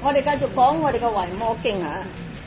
我哋繼續講我哋嘅維摩經啊。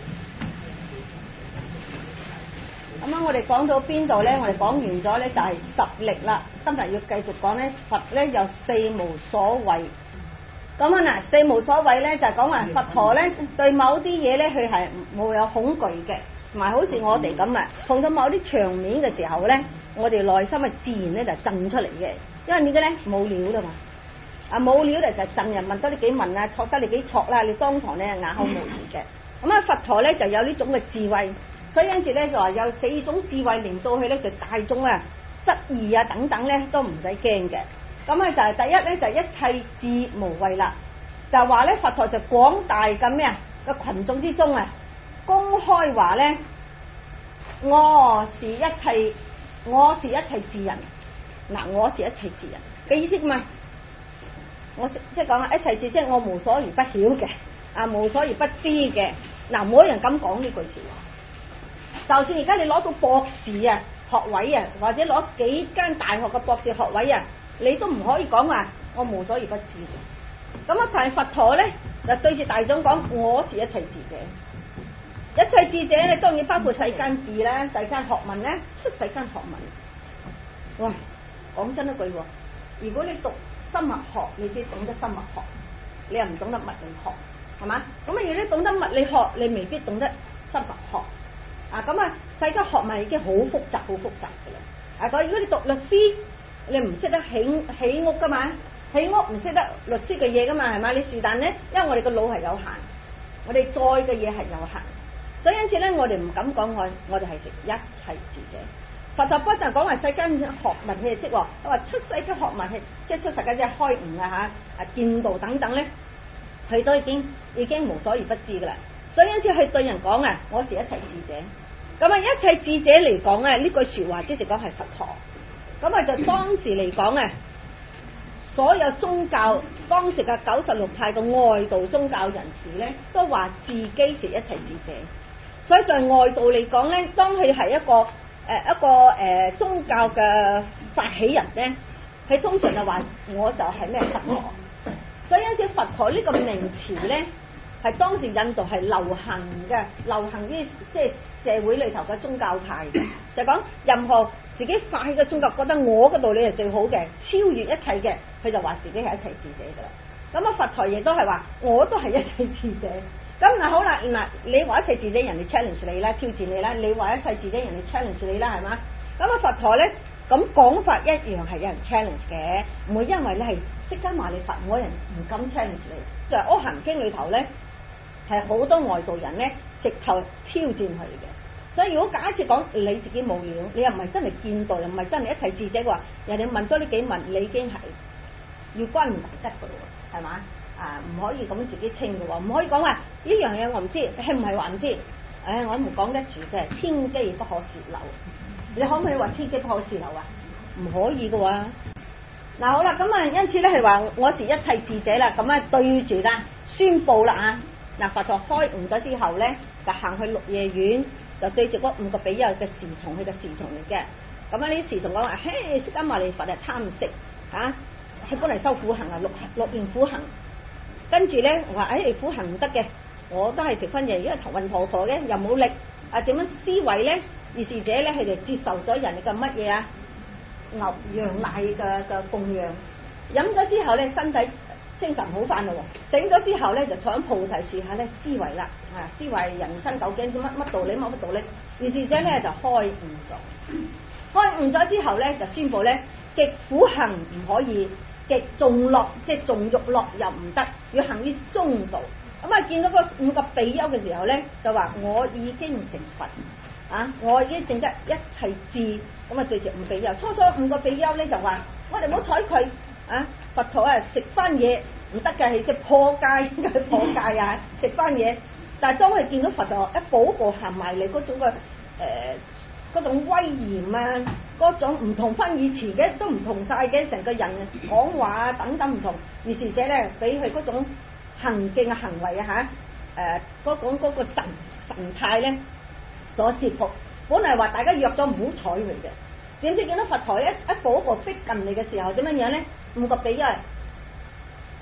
咁樣我哋講到邊度咧？我哋講完咗咧就係十力啦。今日要繼續講咧，佛咧有四無所謂。咁啊嗱，四無所謂咧就係講話佛陀咧對某啲嘢咧佢係冇有恐懼嘅，同埋好似我哋咁啊，碰到某啲場面嘅時候咧，我哋內心啊自然咧就震出嚟嘅。因為點解咧？冇料啦嘛。啊冇料嚟就震人，問多你幾問啊，挫得你幾挫啦，你當堂咧啞口無言嘅。咁啊佛陀咧就有呢種嘅智慧，所以因此咧就話有四種智慧令到佢咧就大眾啊質疑啊等等咧都唔使驚嘅。咁啊就係第一咧就一切智無畏啦，就話咧佛陀就廣大嘅咩啊個群眾之中啊公開話咧我是一切智人。嗱，我是一切智人嘅意思嘛？我即係講啊，一切智即係我無所而不曉嘅，啊無所而不知嘅。嗱，冇人咁講呢句說話。就算而家你攞到博士啊學位啊，或者攞幾間大學嘅博士學位啊，你都唔可以講話我無所而不知嘅。咁啊，但係佛陀咧就對住大眾講，我是一切智者。一切智者咧，當然包括世間智啦、世間學問咧、出世間學問。喂，講真一句，如果你讀生物學，你先懂得生物學，你又唔懂得物理學，係嘛？咁啊，如果你懂得物理學，你未必懂得生物學。啊，咁啊，世間學問已經好複雜嘅啦。啊，所以如果你讀律師，你唔識得起屋噶嘛？起屋唔識得律師嘅嘢噶嘛？係嘛？你是但咧，因為我哋個腦係有限，我哋載嘅嘢係有限，所以因此咧，我哋唔敢講我哋係食一切智者。佛陀不但講話世間學問佢哋識，佢話出世間學問係即係出世間即係開悟啊嚇，見道等等咧，佢都已經無所而不知噶啦。所以因此佢對人講啊，我是一切智者。咁啊，一切智者嚟講咧，呢句説話即是講係佛陀。咁啊，就當時嚟講啊，所有宗教當時嘅96派嘅外道宗教人士咧，都話自己是一切智者。所以在外道嚟講咧，當佢係一個宗教嘅發起人咧，佢通常就話我就係咩佛陀。所以因此佛陀呢個名詞咧，係當時印度係流行於即係社會裏頭嘅宗教派嘅，就講任何自己發起嘅宗教覺得我嘅道理係最好嘅，超越一切嘅，佢就話自己係一切智者噶啦。咁啊佛陀亦都係話我都係一切智者。咁嗱好啦，嗱你話一切智者，人哋 challenge 你啦，挑戰你啦；你話一切智者，人哋 challenge 你啦，係嘛？咁啊佛陀咧咁講法一樣係有人 challenge 嘅，唔會因為你係釋迦牟尼佛，冇人唔敢 challenge 你。就係《阿含經》裏頭咧，係好多外道人咧直頭挑戰佢嘅。所以如果假設講你自己冇料，你又唔係真係見道，又唔係真係一切智者嘅話，人哋問多呢幾問，你已經係要關唔得嘅咯，係嘛？啊，唔可以咁自己稱嘅喎，唔可以講話呢樣嘢我唔知，係唔係話唔知？我都唔講得住嘅，天機不可泄漏。你可唔可以話天機不可泄漏啊？唔可以嘅喎。嗱好啦，咁啊，因此咧係話我是一切智者啦，咁啊對住啦，宣佈啦啊！嗱，佛陀開悟咗之後咧，就行去鹿野苑，就對住嗰5個比丘嘅侍從，佢嘅侍從嚟嘅。咁啊呢啲侍從講話，嘿，釋迦牟尼佛係貪食嚇，佢本嚟修苦行啊，六年苦行。跟住咧話，苦行唔得嘅，我都係食翻嘢，因為頭暈陀陀嘅，又冇力，點樣思維咧？於是者咧，佢哋接受咗人哋嘅乜嘢啊？牛羊奶嘅供養，飲咗之後咧，身體精神好翻咯喎，醒咗之後咧，就坐喺菩提樹下咧思維啦，思維人生究竟乜道理乜道理？於是者咧就開悟咗，開悟咗之後咧就宣佈咧，極苦行唔可以。極重樂即係重欲樂又唔得，要行於中道。咁啊，見到嗰5個比丘嘅時候咧，就話我已經成佛啊！我已經證得一切智。咁啊，對住5比丘，初5個比丘咧就話：我哋唔好睬佢啊！佛陀啊，食翻嘢唔得嘅，係即係破戒啊！食翻嘢，但係當佢見到佛陀一步步行埋嚟嗰種嘅嗰種威嚴啊，嗰種唔同翻以前嘅，都唔同晒嘅，成個人講話啊等等唔同。於是者咧，俾佢嗰種行徑嘅行為啊嗰個神態咧所說服。本嚟話大家約咗唔好睬佢嘅，點知見到佛陀一步一步逼近你嘅時候點樣樣咧？5個比丘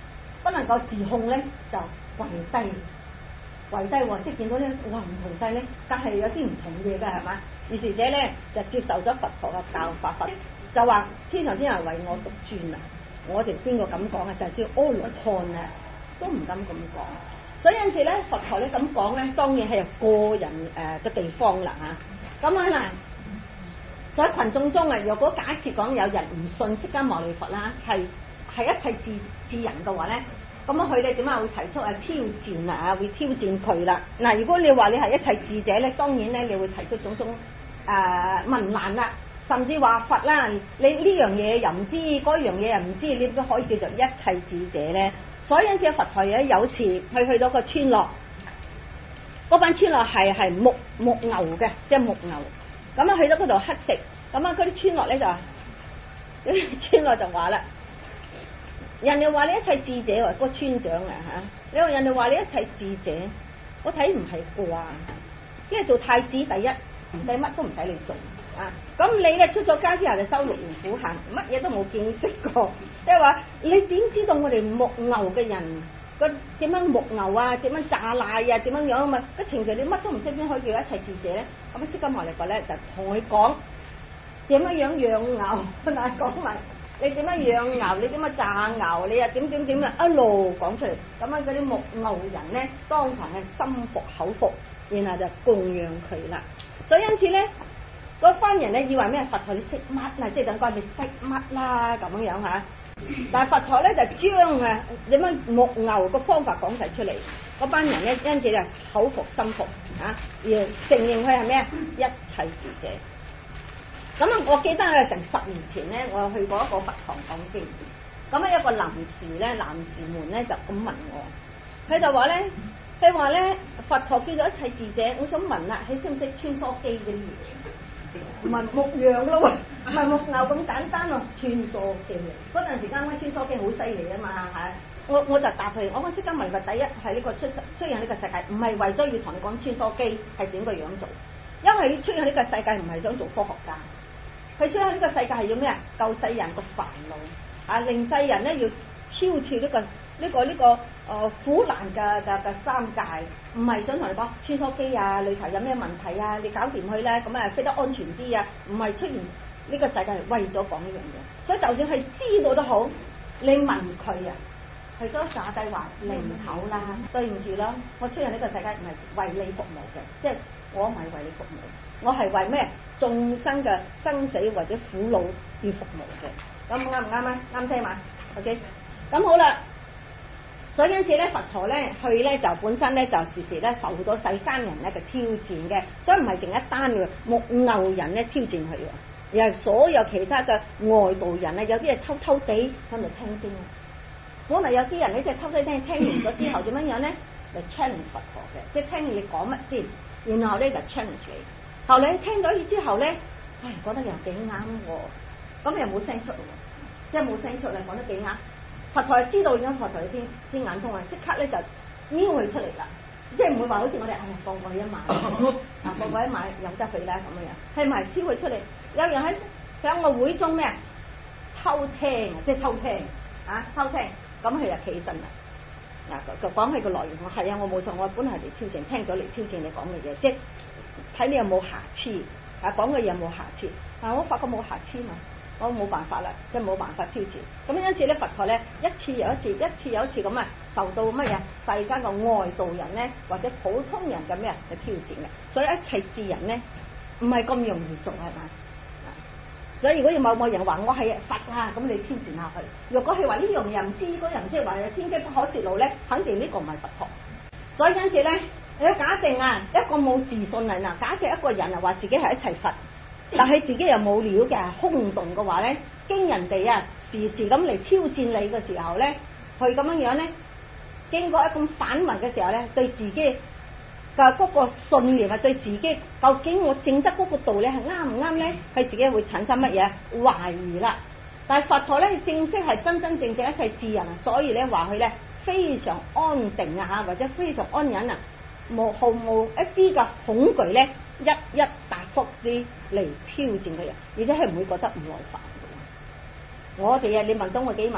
不能夠自控咧，就跪低喎，即係見到咧，哇唔同晒咧，但係有啲唔同嘢㗎係嘛？於是者咧就接受咗佛陀嘅教法，就話天上天下唯我獨尊啊！我哋邊個咁講啊？就算阿羅漢啊，都唔敢咁講。所以因此咧，佛陀咧咁講咧，當然係有個人嘅地方啦嚇。咁啊嗱，所以群眾中啊，若果假設講有人唔信釋迦牟尼佛啦，係一切智人嘅話咧，咁樣佢哋點解會提出挑戰啊？會挑戰佢啦。嗱，如果你話你係一切智者咧，當然咧你會提出種種問難啦，甚至話佛啦，你呢樣嘢又唔知，嗰樣嘢又唔知，你都可以叫做一切智者咧。所以因此佛陀有次去到個村落，嗰班村落係木牛嘅，即係木牛。咁啊去到嗰度乞食，咁啊嗰啲村落咧就，村落就話啦，人哋話你一切智者喎，個村長啊嚇，你話人哋話你一切智者，我睇唔係啩？因為做太子第一唔使乜都唔使你做啊，咁你咧出咗家之後就收6年苦行，乜嘢都冇見識過，即係話你點知道我哋木牛嘅人個點樣木牛啊，點樣炸奶啊，點樣樣啊嘛？個程序你乜都唔識，點可以叫一切智者咧？咁釋迦牟尼佛咧就同佢講點樣養牛，嗱講埋你點樣養牛，你點樣炸牛，你又點啊一路講出嚟，咁樣嗰啲木牛人咧當堂係心服口服，然後就供養佢啦。所以因此咧，嗰班人咧以為咩？佛陀你識乜啊？即係等講你識乜啦咁樣嚇。但係佛陀咧就將點樣木牛個方法講晒出嚟，嗰班人咧因此就口服心服啊，而承認佢係咩？一切智者。咁啊，我記得係成10年前咧，我去過一個佛堂講經，咁啊一個男士們咧就咁問我，佢就話咧，佛陀叫咗一切智者，我想問啦，佢識唔識穿梭機嗰啲嘢？唔係牧羊咯喎，唔係木牛咁簡單咯，穿梭機嗰陣時間嗰穿梭機好犀利啊嘛嚇，我就答佢，我講釋迦牟尼佛第一係呢個出現呢個世界，唔係為咗要同你講穿梭機係點個樣做，因為你出現呢個世界唔係想做科學家。佢出喺呢個世界係要咩啊？救世人個煩惱啊，令世人咧要超脫呢個苦難嘅三界，唔係想同你講穿梭機啊，裏頭有咩問題啊，你搞掂佢咧，咁啊飛得安全啲啊，唔係出現呢個世界係為咗講呢樣嘢。所以就算係知道都好，你問佢啊，佢都假低話零頭啦，對唔住啦，我出現呢個世界唔係為你服務嘅，即係我唔係為你服務。我係為咩眾生嘅生死或者苦惱而服務嘅，咁啱唔啱啊？啱聽嘛 ？OK， 咁好啦。所以因此咧，佛陀咧去咧就本身咧就時時咧受到世間人咧嘅挑戰嘅，所以唔係淨一單嘅木牛人咧挑戰佢，而係所有其他嘅外道人咧，有啲係偷偷地喺度聽經，可能有啲人咧即係偷偷聽完咗之後點樣咧，就 challenge 佛陀嘅，即係聽你講乜先，然後咧就 challenge 你。後嚟聽咗之後咧，唉，覺得又幾啱喎，咁又冇聲出喎，即係冇聲出嚟，講得幾啱。佛陀係知道，而家佛陀嘅天眼通啊，即刻咧就撩佢出嚟啦，即係唔會話好似我哋放過佢一晚，放過一晚由得佢啦咁樣，係咪挑佢出嚟？有人喺個會中咩偷聽，即係偷聽啊，偷聽，咁佢就企身啦。嗱，就講起個內容，我係啊，我冇錯，我本來係嚟挑戰，聽咗嚟挑戰你講嘅嘢，即係睇你有冇瑕疵，講嘅嘢有冇瑕疵，但我發覺冇瑕疵嘛，我冇辦法啦，即係冇辦法挑戰。咁因此咧，佛陀咧一次又一次咁啊，受到乜嘢世間嘅外道人咧，或者普通人嘅咩嘅挑戰嘅，所以一切智人咧唔係咁容易做係嘛？所以如果要某人話我係佛啊，咁你挑戰下佢。如果佢話呢樣嘢唔知，嗰人即係話天機不可泄露咧，肯定呢個唔係佛陀。所以因此咧，你假定啊一個冇自信人啊，假設一個人啊話自己係一切佛，但係自己又冇料嘅空洞嘅話咧，經人哋啊時時咁嚟挑戰你嘅時候咧，佢咁樣咧，經過一種反問嘅時候咧，對自己嘅嗰個信念啊，對自己究竟我證得嗰個道理係啱唔啱咧？佢自己會產生乜嘢懷疑啦。但係佛陀咧正式係真真正正一切智人啊，所以咧話佢咧非常安定啊，或者非常安忍啊，毫無一啲嘅恐懼咧，一答覆啲嚟挑戰嘅人，而且係唔會覺得唔耐煩嘅。我哋啊，你問到我幾萬，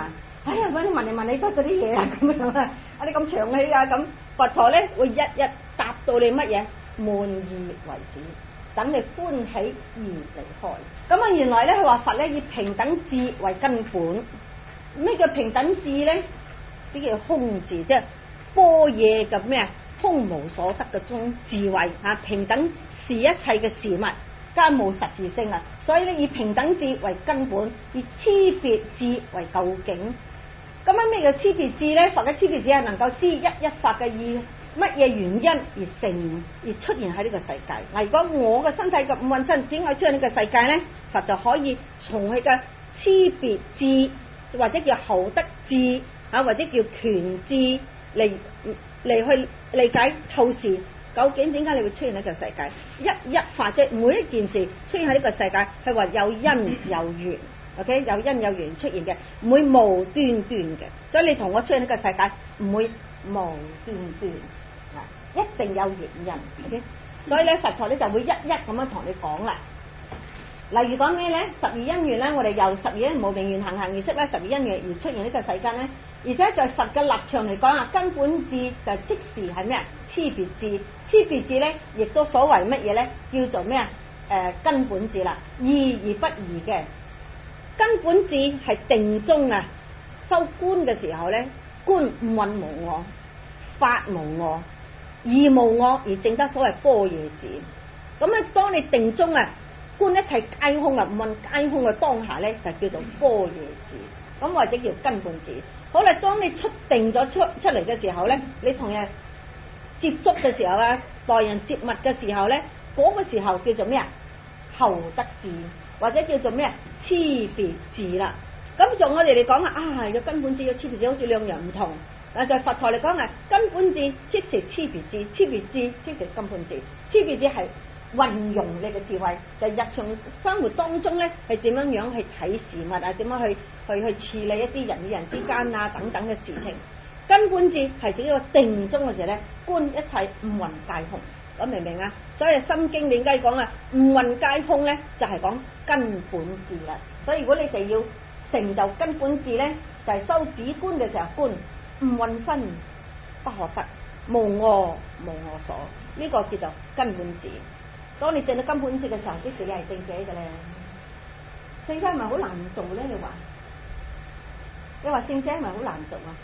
哎呀，我問你得嗰啲嘢啊咁樣啊，你咁長氣啊咁，佛陀咧會一一答到你乜嘢滿意為止，等你歡喜而離開。咁啊，原來咧佢話佛咧以平等智為根本。咩叫平等智咧？呢叫空智，即係般若嘅咩啊？空無所得嘅種智慧啊！平等視一切嘅事物，皆無實質性啊！所以咧以平等智為根本，以差別智為究竟。咁樣咩叫差別智咧？佛嘅差別智係能夠知一一法嘅意，乜嘢原因而出現喺呢個世界。嗱，如果我嘅身體嘅五蘊身點解出現呢個世界咧？佛就可以從佢嘅差別智，或者叫後得智啊，或者叫權智嚟去理解透視，究竟點解你會出現喺呢個世界？一一法即每一件事出現喺呢個世界係話有因有緣。OK， 有因有緣出現嘅，唔會無端端嘅，所以你同我出現呢個世界唔會無端端啊，一定有原因。OK， 所以咧佛陀咧就會一一咁樣同你講啦。例如講咩咧？十二因緣咧，我哋由十二因緣無明緣行行而識咧，十二因緣而出現呢個世間咧。而且在佛嘅立場嚟講啊，根本智就即時係咩啊？差別智，差別智咧亦都所謂乜嘢咧？叫做咩啊？根本智啦，異而不異嘅。根本智係定中啊，修觀嘅時候咧，觀五蘊無我，法無我，義無我而證得所謂般若智。咁咧，當你定中啊，觀一切皆空啊，五蘊皆空嘅當下咧，就叫做般若智。咁或者叫根本智。好啦，當你出定咗出嚟嘅時候咧，你同人接觸嘅時候啊，待人接物嘅時候咧，嗰個時候叫做咩啊？後得智。或者叫做咩差別智啦，咁從我哋嚟講啊，個根本智有差別智好似兩樣唔同。但係佛陀嚟講啊，根本智即是差別智，差別智即是根本智。差別智係運用你嘅智慧，就日常生活當中咧係點樣去睇事物啊，點樣去處理一啲人與人之間啊等等嘅事情。根本智係指一個定中嘅時候咧，觀一切五蘊皆空。咁明唔明啊？所以《心經》點解講啊？五蘊皆空咧，就係講根本智啦。所以如果你哋要成就根本智咧，就係修止觀嘅時候，觀五蘊身不可得，無我無我所，呢個叫做根本智。當你證到根本智嘅時候，即使你係聖者嘅咧。聖者係咪好難做咧？你話聖者係咪好難做啊？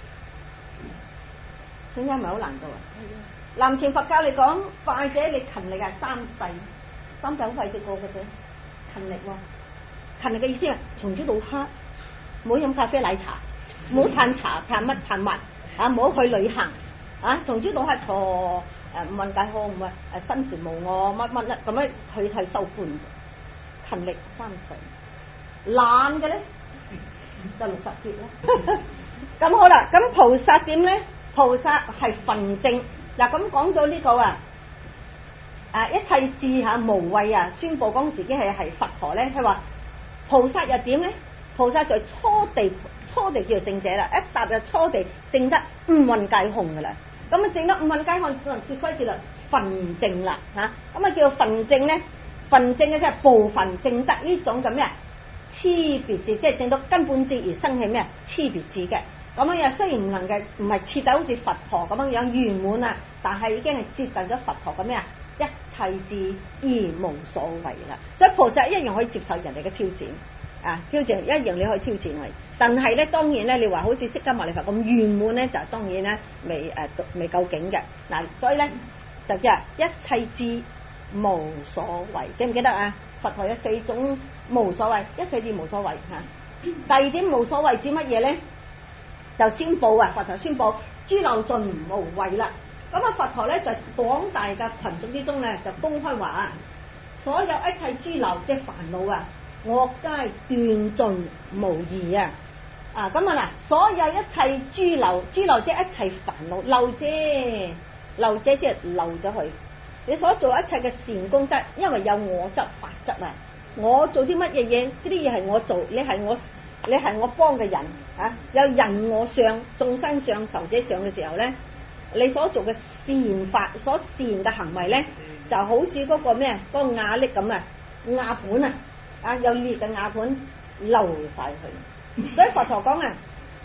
聖者係咪好難做啊？南傳佛教嚟講，快者你勤力係三世好快速過嘅啫。勤力喎，勤力嘅意思係從早到黑，唔好飲咖啡奶茶，唔好嘆茶嘆乜嘆物啊，唔好去旅行啊，從早到黑坐五蘊皆空，唔係身時無我乜乜咁樣去修觀。勤力三世，懶嘅咧就60劫啦。咁好啦，咁菩薩點咧？菩薩係分證。嗱，咁講到呢個一切智無畏啊，宣佈講自己係佛陀咧。佢話菩薩又點咧？菩薩在初地叫做聖者啦，一踏入初地證得五蘊皆空噶啦。咁啊證得五蘊皆空，所以叫做分證啦嚇。咁啊叫做分證咧，分證嘅即係部分證得呢種咁咩差別智，即係證到根本智而生起咩差別智嘅。咁樣又雖然唔係徹底好似佛陀咁樣圓滿啊，但係已經係接近咗佛陀嘅咩一切智而無所謂啦。所以菩薩一樣可以接受人哋嘅挑戰啊，挑戰一樣你可以挑戰佢。但係咧，當然咧，你話好似釋迦牟尼佛咁圓滿咧，就當然咧未夠境嘅嗱。所以咧就即係一切智無所謂，記唔記得啊？佛陀有4種無所謂，一切智無所謂嚇。第二點無所謂指乜嘢咧？就宣佈啊！佛陀宣佈諸漏盡無畏啦。咁啊，佛陀咧就廣大嘅群眾之中咧，就公開話所有一切諸漏即係煩惱啊，我皆斷盡無疑啊！啊咁啊嗱，所有一切諸漏即係一切煩惱漏啫，漏啫即係漏咗去。你所做一切嘅善功德，因為有我執法則啊，我做啲乜嘢嘢，呢啲嘢係我做，你係我幫嘅人啊，有人我相、眾生相、壽者相嘅時候咧，你所做嘅善法、所善嘅行為咧，就好似嗰個咩嗰個瓦礫咁啊，瓦盤啊，有裂嘅瓦盤漏晒去。所以佛陀講啊，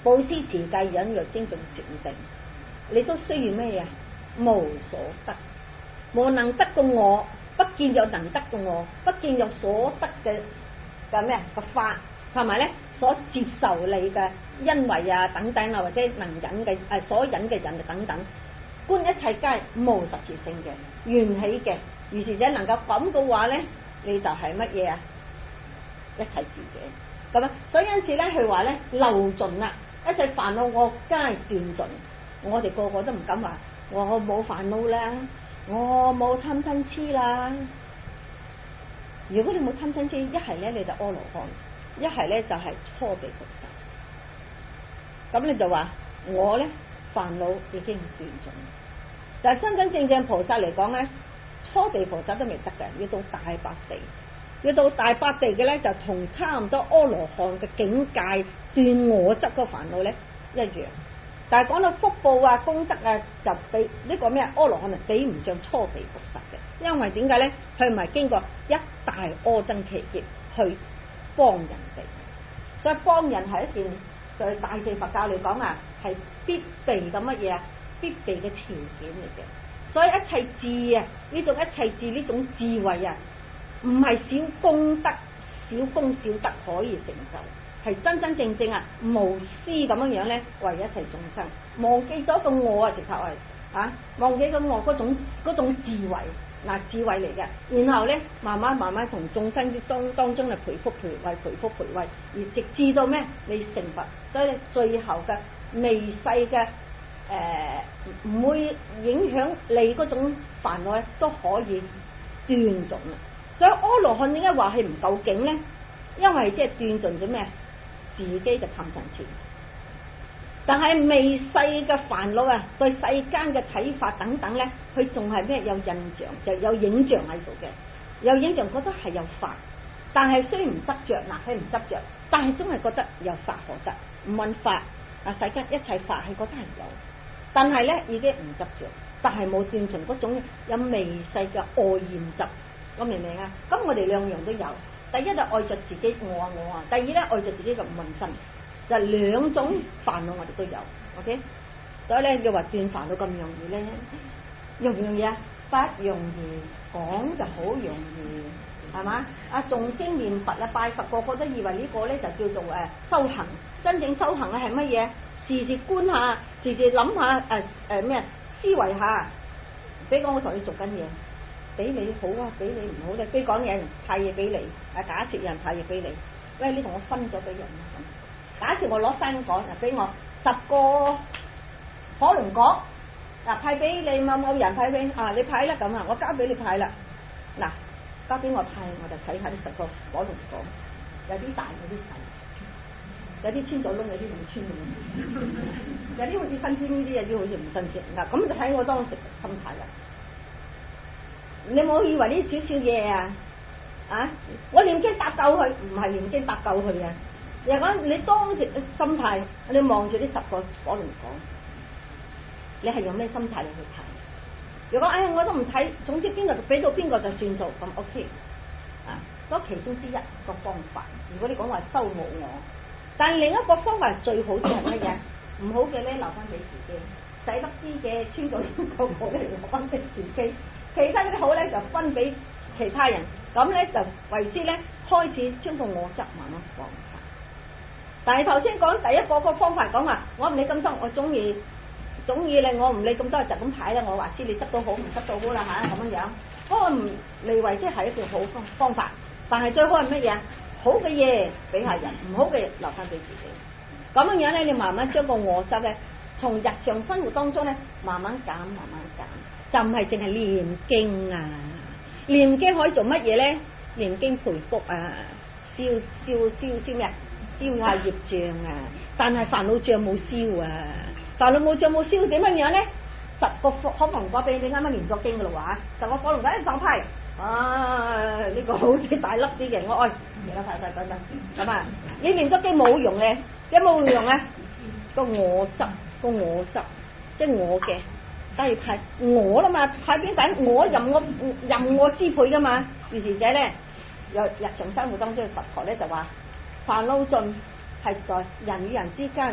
布施、持戒、忍辱、精進、禪定，你都需要咩啊？無所得，無能得過我，不見有能得過我，不見有所得嘅咩個法，同埋咧所接受你嘅恩惠啊等等啊，或者能忍嘅所忍嘅人啊等等，觀一切皆無實質性嘅緣起嘅，如是者能夠咁嘅話咧，你就係乜嘢啊？一切智者咁啊！所以因此咧，佢話咧漏盡啦，一切煩惱我皆斷盡。我哋個個都唔敢話我冇煩惱啦，我冇貪嗔痴啦。如果你冇貪嗔痴，一係咧你就阿羅漢，一係咧就係初地菩薩。咁你就話我咧煩惱已經斷盡，但係真正正菩薩嚟講咧，初地菩薩都未得嘅，要到大百地。要到大百地嘅咧，就同差唔多阿羅漢嘅境界斷我執嗰煩惱咧一樣。但係講到福報啊、功德啊，就比呢個咩阿羅漢係比唔上初地菩薩嘅。因為點解咧？佢唔係經過一大阿僧祇劫去幫人哋，所以幫人係一件對大乘佛教嚟講啊，係必備嘅乜嘢啊？必備嘅條件嚟嘅。所以一切智啊，呢種一切智呢種智慧啊，唔係小功德、小功小德可以成就，係真真正正啊無私咁樣樣咧，為一切眾生忘記咗個我啊，直頭係忘記咗我嗰種智慧智慧嚟嘅。然後咧慢慢同眾生當中嘅培福培慧，而直至到咩你成佛。所以最後嘅微細嘅唔會影響你嗰種煩惱咧，都可以斷盡啦。所以阿羅漢點解話係唔夠勁咧？因為即係斷盡咗咩？自己嘅貪嗔痴。但係微細嘅煩惱啊，對世間嘅睇法等等咧，佢仲係咩？有印象，就有影像喺度嘅。有影像覺得係有法，但係雖然唔執着，佢唔執着，但係總係覺得有法可得。唔問法世間一切法係覺得係有，但係咧已經唔執着，但係冇斷盡嗰種有微細嘅愛厭執。我明唔明啊？咁我哋兩樣都有。第一就愛着自己我啊，第二咧愛着自己嘅五蘊身，就兩種煩惱我哋都有。OK， 所以咧你話斷煩惱咁容易咧，容唔容易啊？不容易，講就好容易，係嘛？誦經念佛拜佛，個個都以為呢個咧就叫做修行。真正修行咧係乜嘢？時時觀下，時時諗下咩思維下。比如講我同你做緊嘢。俾你好啊，俾你唔好咧。比如講有人派嘢俾你，假設有人派嘢俾你，喂，你同我分咗俾人啦。假設我攞生果，俾我10個火龍果，派俾你某人派俾你派啦咁啊，我交俾你派啦。嗱，交俾我派，我就睇下呢10個火龍果，有啲大，有啲細，有啲穿咗窿，有啲冇穿窿，有啲好似新鮮呢啲，有啲好似唔新鮮。嗱，咁就睇我當時心態啦。你冇以為呢少少嘢我念經搭救佢，唔係念經搭救佢啊！又講你當時嘅心態，你望住呢10個火龍果，你係用咩心態嚟去睇？如果我都唔睇，總之邊個俾到邊個就算數，咁 OK 嗰其中之一個方法。如果你講話修無我，但另一個方法最好啲係乜嘢？唔好嘅咧留翻俾自己，使得啲嘅穿咗個個咧留翻俾自己。其他啲好咧就分俾其他人，咁咧就為之咧開始將個我執慢慢放下。但係頭先講第一個方法講話，我唔理咁多，我中意咧，我唔理咁多就咁睇啦。我話知你執到好唔執到好啦咁樣。不過唔嚟為之係一個好方法，但係最好係乜嘢？好嘅嘢俾下人，唔好嘅留翻俾自己。咁樣咧，你慢慢將個我執咧，從日常生活當中咧慢慢減。就唔係淨係念經啊！念經可以做乜嘢咧？念經培福啊，燒咩？燒下業障啊！但係煩惱障冇燒啊！煩惱冇障冇燒點樣咧？10個火龍果俾你啱啱念咗經噶啦喎，10個火龍果一放批，呢個好似大粒啲嘅，我愛而家快等咁啊！你念咗經冇用咧，有冇用咧？個我執即係我嘅。梗係派我啦嘛，派邊等我任我支配噶嘛。於是者咧，有日常生活當中嘅佛學咧就話，煩惱盡係在人與人之間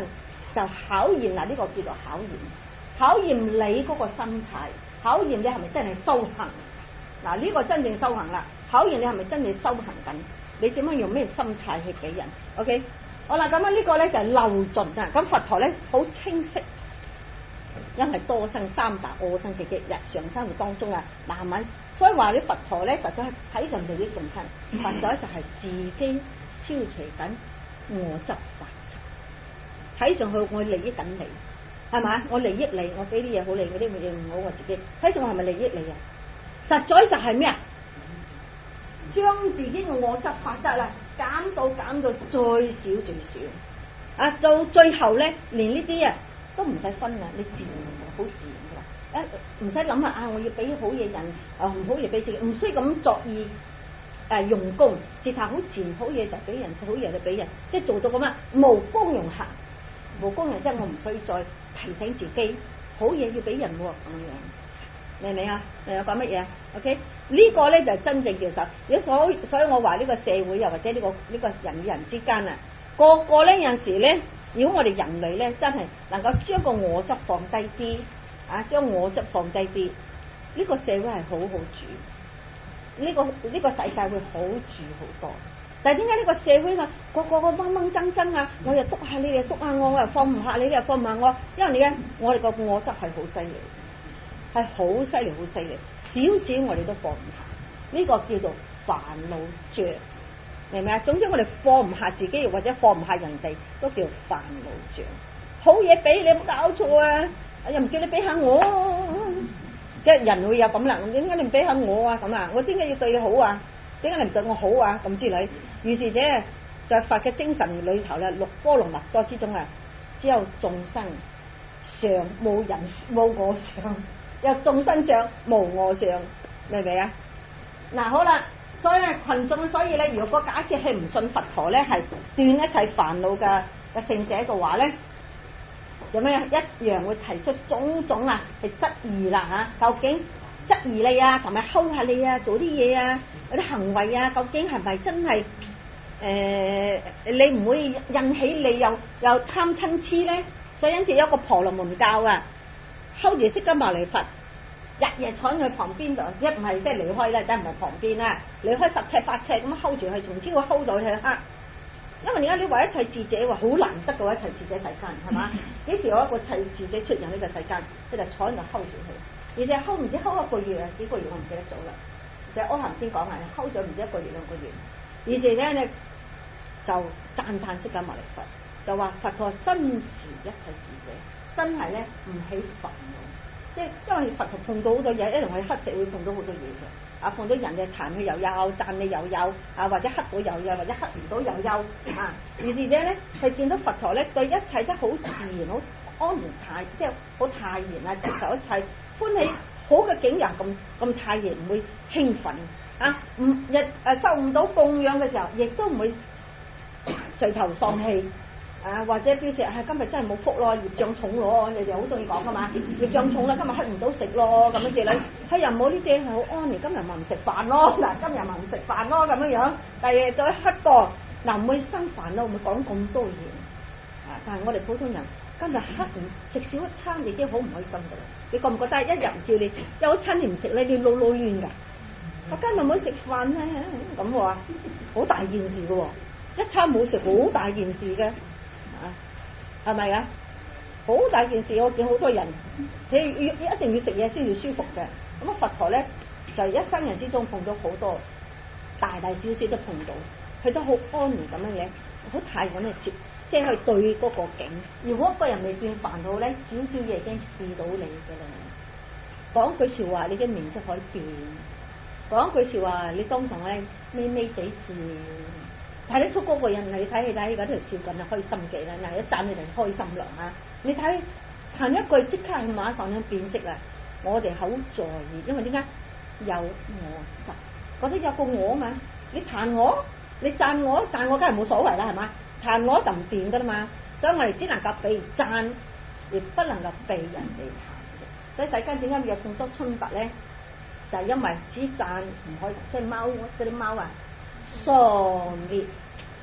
就考驗啦，呢個叫做考驗你嗰個心態，考驗你係咪真係修行。嗱，呢個真正修行啦，考驗你係咪真正修行緊，你點樣用咩心態去俾人 ？OK， 好啦，咁啊呢個咧就係漏盡啊。咁佛陀咧好清晰，因為多生300我生嘅日常生活當中啊，慢慢，所以話你佛陀咧實在係睇上利益眾生，佛在就係自己消除緊我執法執，睇上去我利益緊你，係咪？我利益你，我俾啲嘢好你，嗰啲嘢唔好我自己，睇上去係咪利益你啊？實在就係咩啊？將自己嘅我執法執啦，減到最少啊！到最後咧，連呢啲啊都唔使分啦，你自然好自然噶啦，唔使諗啊！我要俾好嘢人，唔好嘢俾自己，唔需要咁作意用功，直頭好自然，好嘢就俾人，好嘢就俾人，即係做到咁啊！無功用行，無功用即係我唔需要再提醒自己，好嘢要俾人喎咁樣。明唔明啊？明我講乜嘢 ？OK， 呢個咧就係真正叫實。所以我話呢個社會又或者呢個人與人之間啊，個咧有陣時咧，如果我哋人類咧真係能夠將個我執放低啲啊，將我執放低啲，呢個社會係好好住，呢個世界會好住好多。但係點解呢個社會啊，個掹掹爭爭啊，我又督下你，又督下我又放唔下你，又放唔下我，因為你咧，我哋個我執係好犀利。係好犀利，好犀利，少少我哋都放唔下，呢個叫做煩惱障，明唔明啊？總之我哋放唔下自己，或者放唔下人哋，都叫煩惱障。好嘢俾你，有冇搞錯啊？又唔叫你俾下我，即係人會有咁啦。點解你唔俾下我啊？咁啊，我點解要對你好啊？點解你唔對我好啊？咁之類。於是者就係佛嘅精神裏頭啦，6波羅蜜多之中啊，只有眾生上冇人冇我上。有眾生相無我相，明唔明啊？嗱，好啦，所以群眾，所以咧，如果假設係唔信佛陀咧，係斷一切煩惱嘅聖者嘅話咧，有咩一樣會提出種種啊，係質疑啦嚇。究竟質疑你啊，同埋睺下你啊，做啲嘢啊，嗰啲行為啊，究竟係咪真係你唔會引起你又貪嗔痴咧？所以因此有一個婆羅門教啊。睺住釋迦牟尼佛，日日坐喺佢旁邊度，一唔係即係離開啦，真唔係旁邊啦，離開10尺8尺咁睺住佢，從朝睺到佢黑。因為而家你話一切智者話好難得到一切智者世間，係嘛？幾時有一個智者出現呢個世間，佢就坐喺度睺住佢，而且睺唔知睺1個月啊，幾個月我唔記得咗啦。就阿含先講啊，睺咗唔知1個月2個月，而且咧就讚歎釋迦牟尼佛，就話佛陀真是一切智者。真係咧唔起煩惱，即係因為佛陀碰到好多嘢，一定係黑社會碰到好多嘢嘅，碰到人嘅彈佢又有，讚你又有，或者黑到又有，或者黑唔到又有，於是者咧係見到佛陀咧對一切都好自然，好安然即係好泰然啊，接受一切歡喜，好嘅景象咁泰然，唔會興奮受唔到供養嘅時候，亦都唔會垂頭喪氣。或者表示今日真係冇福咯，業障重咯，你哋好中意講噶嘛？業障重啦，今日乞唔到食咯，咁樣之類。佢又冇呢啲係好安然，今日咪唔食飯咯。嗱，今日咪唔食飯咯，咁樣樣。但係再乞過，唔會生煩咯，唔會講咁多嘢。但係我哋普通人今日乞唔食少一餐已經好唔開心噶啦。你覺唔覺得一日唔叫你有一餐你唔食咧，你腦亂噶？我今日冇食飯咧，咁話好大件事噶喎，一餐冇食好大件事嘅。係咪啊？好大件事，我見好多人，你一定要食嘢先至舒服嘅。咁佛陀咧就一生人之中碰到好多大大小小都碰到，佢都好安然咁樣嘢，好泰然咁去接，即係去對嗰個境。如果一個人未變煩惱咧，少少嘢已經試到你嘅啦。講句說話，你嘅面色可以變；講句說話，你當堂咧咪咪嘴笑。睇得出嗰個人，你睇戲睇戲嗰條笑緊啊，開心嘅啦！嗱，一讚你就開心啦嚇！你睇彈一句即刻係馬上咁變色啦！我哋好在意，因為點解有我執，覺得有個我嘛？你彈我，你讚我，讚我梗係冇所謂啦，係嘛？彈我就唔掂噶啦嘛！所以我哋只能夠被讚，亦不能夠被人哋彈。所以世間點解有咁多衝突咧？就係因為只讚唔可以，即係貓嗰啲貓啊！喪滅，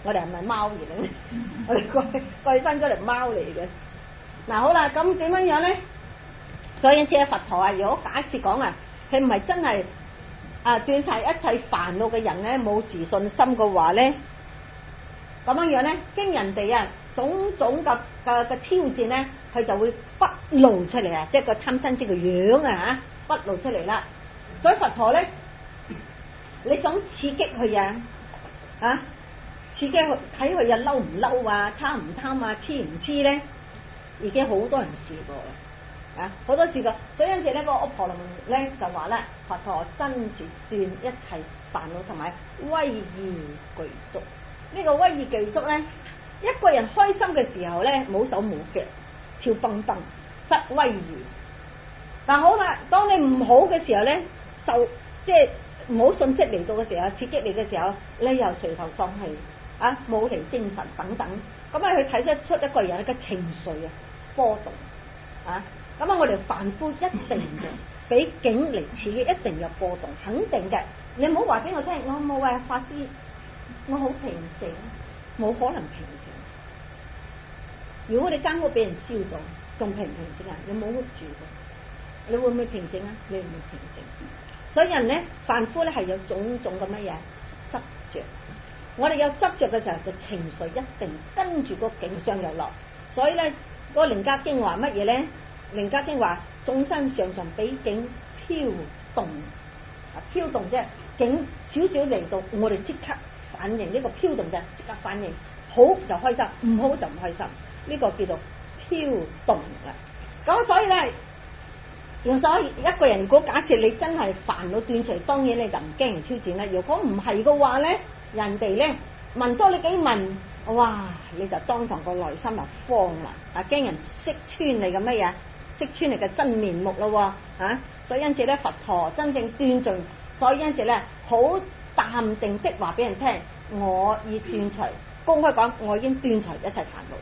我哋係咪貓嚟嘅？我哋貴分咗嚟貓嚟嘅。嗱好啦，咁點樣樣咧？所以因此佛陀啊，如果假設講啊，佢唔係真係斷晒一切煩惱嘅人咧，冇自信心嘅話咧，咁樣樣咧，經人哋啊種種嘅挑戰咧，佢就會不露出嚟啊，即係個貪嗔痴嘅樣啊嚇，不露出嚟啦。所以佛陀咧，你想刺激佢啊，刺激佢睇佢啊嬲唔嬲啊，貪唔貪啊，痴唔痴咧，已經好多人試過啦，好多試過。所以因此咧，個阿婆羅咧就話咧，佛陀真是斷一切煩惱同埋威儀具足。呢個威儀具足咧，一個人開心嘅時候咧，冇手冇腳，跳蹦蹦，失威儀。但好啦，當你唔好嘅時候咧，即係唔好信息嚟到嘅時候，刺激你嘅時候，你又垂頭喪氣冇嚟精神等等。咁啊，佢睇得出一個人嘅情緒波動咁我哋凡夫一定嘅俾境嚟刺激，一定有波動，肯定嘅。你唔好話俾我聽，我冇啊，法師，我好平靜，冇可能平靜。如果你間屋俾人燒咗，仲平唔平靜啊？你冇屋住嘅，你會唔會平靜啊？你唔會平靜。所以人咧，凡夫咧係有種種嘅乜嘢執着。我哋有執着嘅時候，就情緒一定跟住個境上又落。所以咧，嗰個《楞伽經》話乜嘢咧？《楞伽經》話眾生常常俾境飄動，飄動即係境少少嚟到，我哋即刻反應。呢個飄動就即刻反應，好就開心，唔好就唔開心。呢個叫做飄動啦。咁所以咧，所以一個人如果假設你真係煩惱斷除，當然你就唔驚人挑戰啦。如果唔係嘅話咧，人哋咧問多你幾問，哇！你就當堂個內心就慌啦，驚人識穿你嘅乜嘢，識穿你嘅真面目咯所以因此咧，佛陀真正斷盡，所以因此咧，好淡定的話俾人聽，我已斷除，公開講，我已經斷除一切煩惱。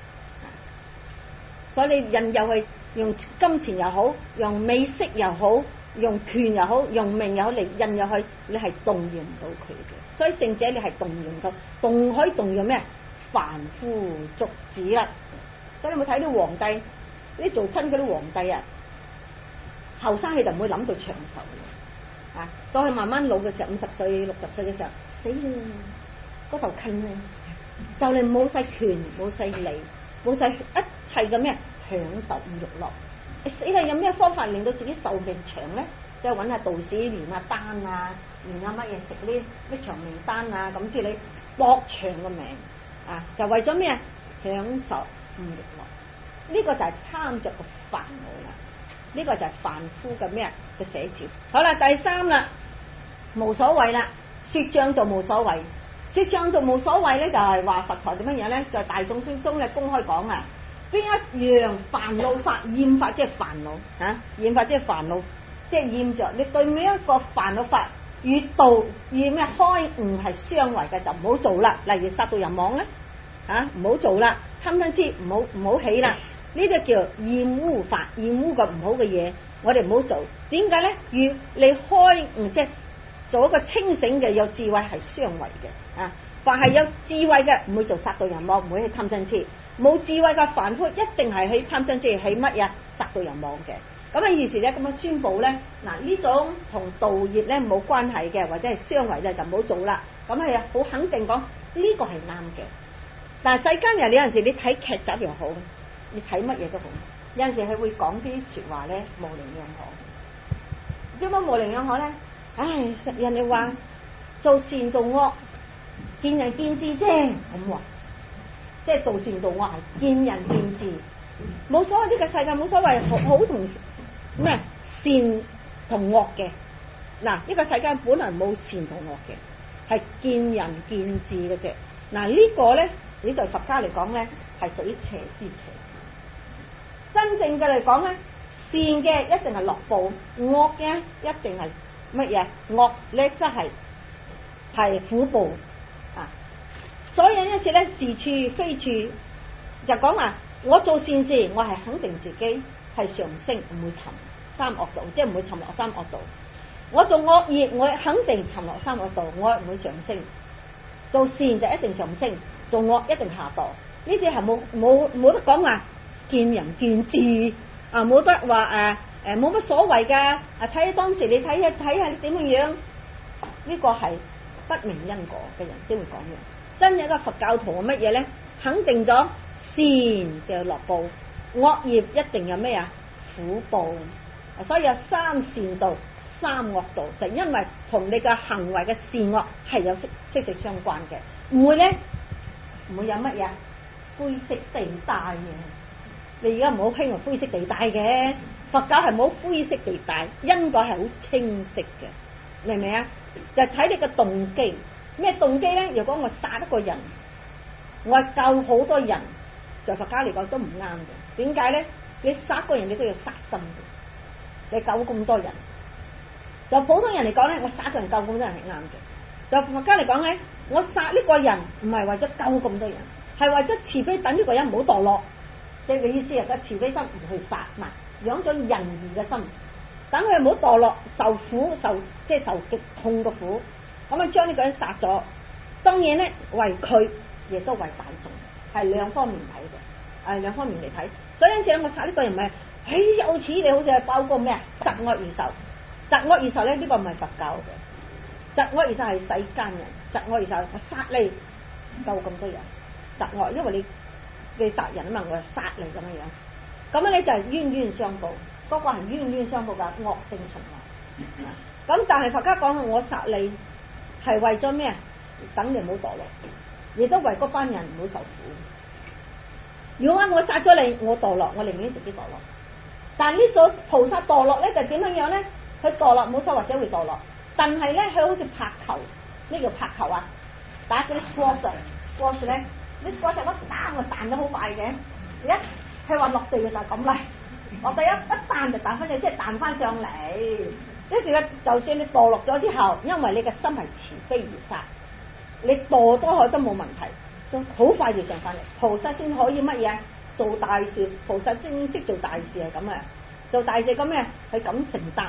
所以你人又係用金錢又好，用美色又好，用權又好，用命又好嚟印入去，你係動搖唔到佢嘅。所以聖者你係動搖唔到，可以動搖咩？凡夫俗子啦。所以你有冇睇到皇帝？你做親嗰啲皇帝後生佢就唔會諗到長壽嘅，當佢慢慢老嘅時候，50歲、60歲嘅時候，死啦，嗰頭近啦，就嚟冇晒權，冇晒利，冇晒一切嘅咩享受五欲樂。你死啦！有咩方法令到自己壽命長咧？即係揾下道士練下丹練下乜嘢食呢？咩長命丹咁之類，搏長個命就為咗咩啊？享受五欲樂。呢個就係貪着嘅煩惱啦。呢個就係凡夫嘅咩嘅寫照。好啦，第三啦，無所謂啦。說障道無所謂，說障道無所謂咧，就係話佛陀點樣樣咧？就係大眾之中咧公開講邊一樣煩惱法厭法，即係煩惱厭法，即係煩惱，即係厭着。你對每一個煩惱法與道與咩開悟係相違嘅，就唔好做啦。例如殺盜淫妄咧唔好做啦。貪嗔痴唔好起啦。呢個叫厭惡法，厭惡嘅唔好嘅嘢，我哋唔好做。點解咧？與你開悟即係做一個清醒嘅有智慧係相違嘅凡係有智慧嘅唔會做殺盜淫妄，唔會去貪嗔痴。冇智慧嘅凡夫一定係去貪嗔痴，起乜嘢殺盜淫妄嘅。咁啊，於是咧咁樣宣布咧，呢種同道業咧冇關係嘅，或者係相違嘅就唔好做啦。咁係好肯定講呢個係啱嘅。但係世間人，你有陣時你睇劇集又好，你睇乜嘢都好，有陣時佢會講啲說話咧模棱兩可。點解模棱兩可咧？人哋話做善做惡見仁見智啫，咁話即係做善做惡係見仁見智，冇所謂。呢個世界冇所謂好同咩善同惡嘅。呢個世界本來冇善同惡嘅，係見仁見智嘅啫。呢個咧，你在佛家嚟講咧係屬於邪之邪。真正嘅嚟講咧，善嘅一定係樂報，惡嘅一定係乜嘢？惡咧即係苦報所以因此咧，是處非處就講話，我做善事，我係肯定自己係上升，唔會沉三惡道，即係唔會沉落三惡道。我做惡業，我肯定沉落三惡道，我唔會上升。 做善就一定上升，做惡一定下墮。呢啲係冇得講話見仁見智啊，冇得話冇乜所謂噶。睇當時你睇下你點樣，呢個係不明因果嘅人先會講嘅。真正嘅佛教徒係乜嘢咧？肯定咗善就有樂報，惡業一定有咩啊？苦報。所以有三善道、三惡道，就因為同你嘅行為嘅善惡係有息息相關嘅，唔會有乜嘢灰色地帶嘅。你而家唔好興話灰色地帶嘅，佛教係冇灰色地帶，因果係好清晰嘅，明唔明啊？就睇你嘅動機，咩動機咧？如果我殺一個人，我係救好多人，在佛教嚟講都唔啱嘅。點解咧？你殺個人你都要殺心嘅。你救咁多人，就普通人嚟講咧，我殺個人救咁多人係啱嘅。就佛家嚟講咧，我殺呢個人唔係為咗救咁多人，係為咗慈悲等呢個人唔好墮落。即係個意思係個慈悲心唔去殺，養咗仁義嘅心，等佢唔好墮落受苦受極痛嘅苦。咁啊將呢個人殺咗，當然咧為佢亦都為大眾，係兩方面睇嘅，兩方面嚟睇。所以因此我殺呢個人唔係。有此你好似係包括咩啊？嫉惡如仇，嫉惡如仇咧，呢個唔係佛教嘅。嫉惡如仇係世間人，嫉惡如仇我殺你救咁多人，嫉惡，因為你殺人啊嘛，我就殺你咁樣。咁咧就係冤冤相報，嗰個係冤冤相報嘅惡性循環。咁但係佛家講我殺你係為咗咩啊？等你唔好墮落，亦都為嗰班人唔好受苦。如果我殺咗你，我墮落，我寧願自己墮落。但呢種菩薩墮落咧就點樣咧？佢墮落冇錯，或者會墮落，但係咧佢好似拍球，咩叫拍球啊？打嗰啲 squash 咧，啲 squash 一彈得好快嘅，佢話落地嘅就係咁啦，落地一彈就彈翻嚟，即係彈翻上嚟。於是咧，就算你墮落咗之後，因為你嘅心係慈悲而殺，你墮多海都冇問題，都好快就上翻嚟。菩薩先可以乜嘢？做大事，菩薩正式做大事係咁啊！做大事咁咩？係敢承擔，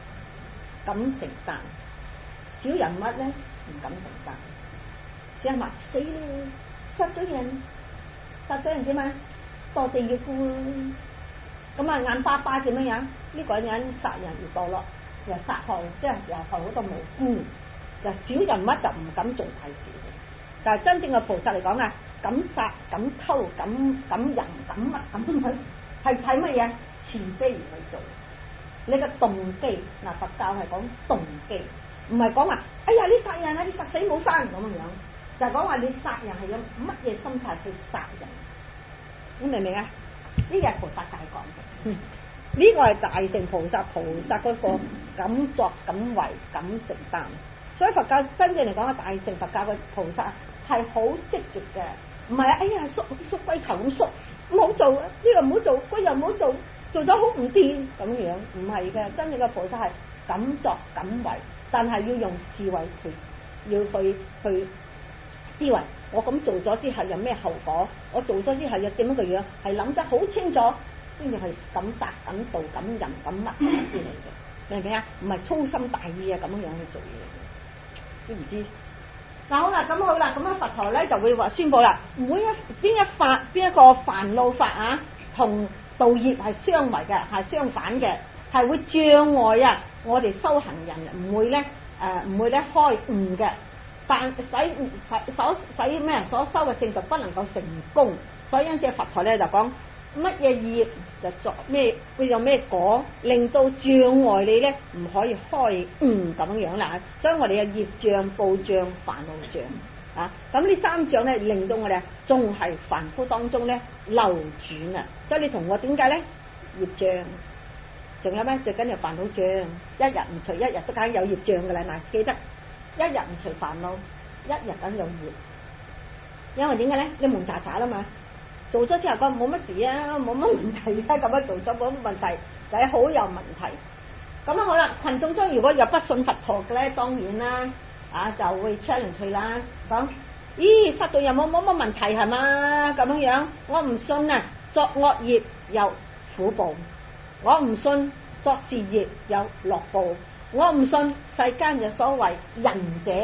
小人物咧唔敢承擔。小人物死啦，殺咗人點啊？墮地獄嘅。咁啊眼巴巴點樣樣？呢個人殺人而墮落，又殺害，即係又害好多無辜。就小人物就唔敢做大事嘅，但係真正嘅菩薩嚟講啊！敢殺、敢偷、敢淫、敢乜、敢去，係睇乜嘢？慈悲而去做。你嘅動機，佛教係講動機，唔係講話，哎呀你殺人啊，你殺死冇生咁樣，就係講話你殺人係有乜嘢心態去殺人，你明唔明啊？呢個係菩薩界講嘅，呢個係大乘菩薩嗰個敢作敢為敢承擔。所以佛教真正嚟講嘅大乘佛教嘅菩薩係好積極嘅。唔係啊！哎呀，縮龜頭咁縮，唔好做啊！呢個唔好做，嗰樣唔好做，做咗好唔掂咁樣，唔係嘅。真正嘅菩薩係敢作敢為，但係要用智慧要去思維。我咁做咗之後有咩後果？我做咗之後有點樣嘅樣？係諗得好清楚，先至係敢殺、敢盜、敢淫、敢乜之類嘅，明唔明啊？唔係粗心大意啊咁樣去做嘢，知唔知？好啦，咁佛陀咧就會話宣佈啦，邊一個煩惱法啊，同道業係相違嘅，係相反嘅，係會障礙啊我哋修行人唔會咧開悟嘅，但使咩所修嘅聖道不能夠成功，所以因此佛陀咧就講乜嘢業就作咩，會有咩果，令到障礙你咧唔可以開悟咁樣啦。所以我哋嘅業障、報障、煩惱障啊，咁呢三障咧令到我哋仲係凡夫當中咧流轉啊。所以你同我點解咧？業障，仲有咩？最緊要煩惱障，一日唔除一日都梗有業障嘅啦嘛。記得一日唔除煩惱，一日梗有業。因為點解咧？你蒙查查啦嘛。做咗之後講冇乜事啊，冇乜問題啊，咁樣做咗冇乜問題，就係好有問題。咁啊好啦，群眾中如果有不信佛陀嘅咧，當然啦，就會 challenge 佢啦，講咦殺到有冇乜問題係嘛？咁樣我唔信啊，作惡業有苦報，我唔信作善業有樂報，我唔信世間嘅所謂仁者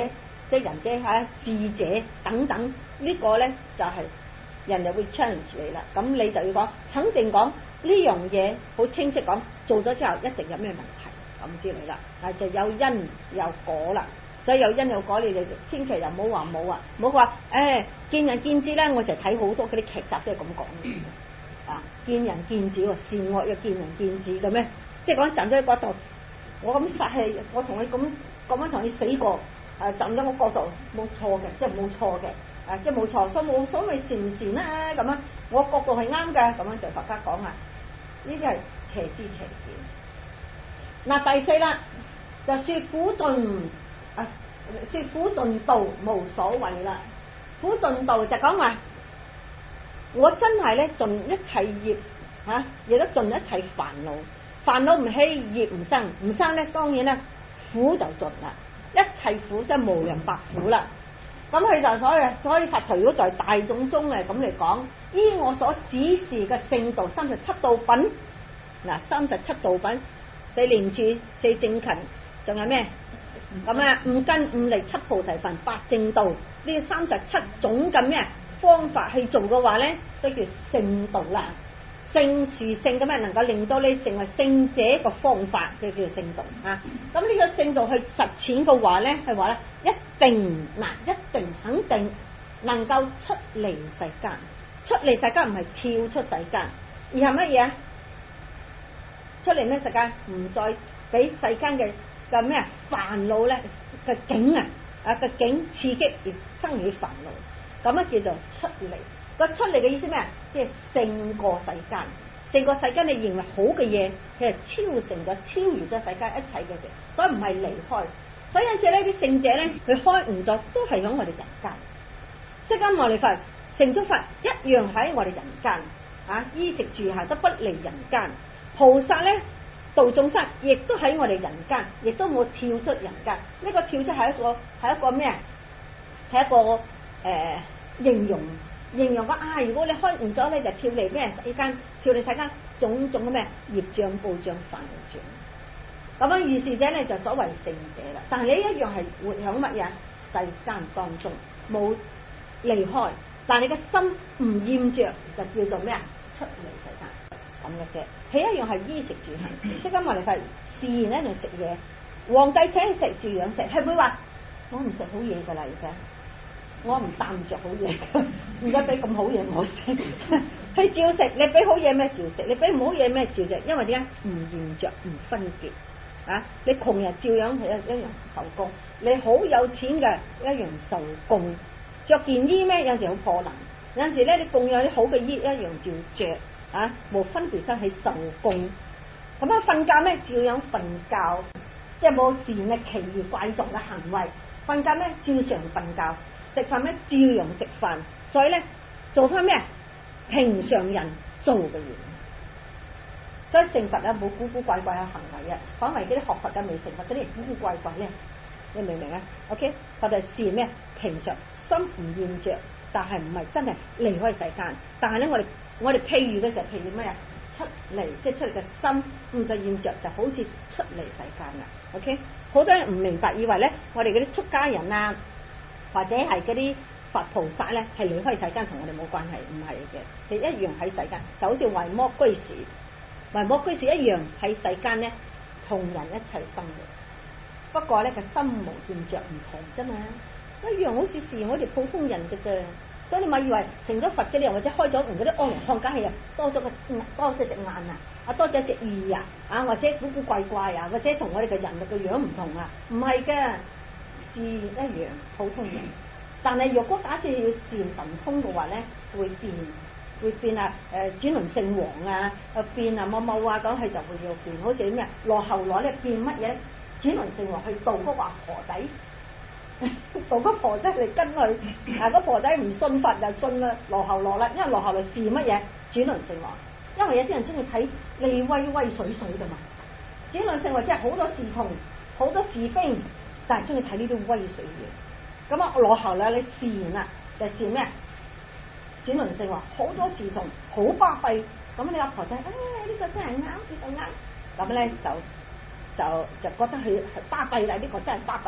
即係人哋嚇智者等等，呢個咧就係人哋會 challenge 你啦。咁你就要講，肯定講呢樣嘢好清晰講，做咗之後一定有咩問題咁之類啦。就有因有果啦。所以有因有果，你哋千祈又唔好話冇啊，唔好話見仁見智啦。我成日睇好多嗰啲劇集都係咁講啊，見仁見智喎，善惡又見仁見智嘅咩？即係講站咗喺嗰度，我咁殺氣，我同你咁樣同你死過，站咗我角度冇錯嘅，即係冇錯嘅，即係冇錯，所以冇所謂善唔善啦咁樣，我角度係啱嘅，咁樣就佛家講啊，呢啲係邪知邪見。嗱第四啦，就説苦盡。說苦盡道無所謂啦，苦盡道就講話我真係咧盡一切業亦都盡一切煩惱，煩惱唔起業唔生，唔生咧當然咧苦就盡啦，一切苦即係無量百苦啦。咁佢就所以佛陀如果在大眾中咁嚟講，依我所指示嘅聖道37道品，嗱37道品4念處4正勤，仲有咩？咁5根5力7菩提分8正道，呢37種嘅咩方法去做嘅話咧，所以叫聖道啦。聖殊聖咁能夠令到你成為聖者嘅方法，就叫聖道啊。咁呢個聖道去實踐嘅話咧，係話咧一定肯定能夠出離世間。出離世間唔係跳出世間，而係乜嘢？出離咩世界？唔再俾世間嘅咩煩惱咧嘅境嘅境刺激而生起煩惱，咁叫做出離。個出離嘅意思咩？即係勝過世間，勝過世間你認為好嘅嘢，佢係超越咗世間一切嘅事，所以唔係離開。所以因此呢啲聖者咧，佢開悟咗都係喺我哋人間。釋迦牟尼佛成咗佛一樣喺我哋人間衣食住行都不離人間。菩薩咧度眾生亦都喺我哋人間，亦都冇跳出人間。呢個跳出係一個咩？係一個形容如果你開悟咗咧，就跳離咩世間？跳離世間種種嘅咩業障、報障、煩惱障。咁樣如是者咧就所謂聖者啦。但係你一樣係活響乜嘢世間當中，冇離開，但係你嘅心唔厭着，就叫做咩啊？出離世間咁嘅啫。佢一樣係衣食住行。釋迦牟尼佛自然咧就食嘢，皇帝請佢食住養食，係唔會話我唔食好嘢㗎啦，而家我唔擔着好嘢，而家俾咁好嘢我食，佢照食。你俾好嘢咩照食，你俾唔好嘢咩照食，因為點解唔厭着唔分別你窮人照樣係一樣受供，你好有錢嘅一樣受供。着件衣咩有時好破爛，有陣時咧你供養啲好嘅衣一樣照着冇分別身喺受供。咁瞓覺咩照樣瞓覺，即係冇事嘅奇異怪狀嘅行為。瞓覺咩照常瞓覺，食飯咩照樣食飯。所以咧做翻咩平常人做嘅嘢。所以成佛冇古古怪怪嘅行為反為嗰啲學佛嘅未成佛嗰啲古古怪怪咧，你明唔明？OK， 佛就係咩平常心唔厭着，但係唔係真係離開世間。但係咧我哋譬喻嘅時候，譬如咩出離，即係出嚟嘅心唔再厭着，就好似出離世間啦。OK， 好多人唔明白，以為咧我哋嗰啲出家人或者係嗰啲佛菩薩咧係離開世間，同我哋冇關係，唔係嘅，佢一樣喺世間，就好似維摩居士一樣喺世間咧同人一齊生活。不過咧個心無厭着唔同啫嘛，一樣好似是我哋普通人嘅啫。所以你咪以為成咗佛嘅人或者開咗悟嗰啲阿羅漢，梗係多咗隻眼多咗隻耳或者古古怪怪或者同我哋嘅人類嘅樣唔同唔係嘅，是一樣普通人。但係若果假設要禪神通嘅話咧，會變轉輪聖王變某某咁，佢就會要變，好似咩羅睺羅咧變乜嘢？轉輪聖王去度嗰個婆仔。度嗰婆仔嚟跟佢，嗰婆仔唔信佛就信啦羅睺羅啦，因為羅睺羅是乜嘢？轉輪聖王，因為有啲人中意睇你威水噶嘛。轉輪聖王即係好多侍從，好多士兵，但係中意睇呢啲威水嘢。咁羅睺羅你示然就示咩？轉輪聖王好多侍從，好巴閉。咁你阿婆仔，呢個真係啱，呢個啱。咁咧就覺得佢係巴閉啦，呢個真係巴閉。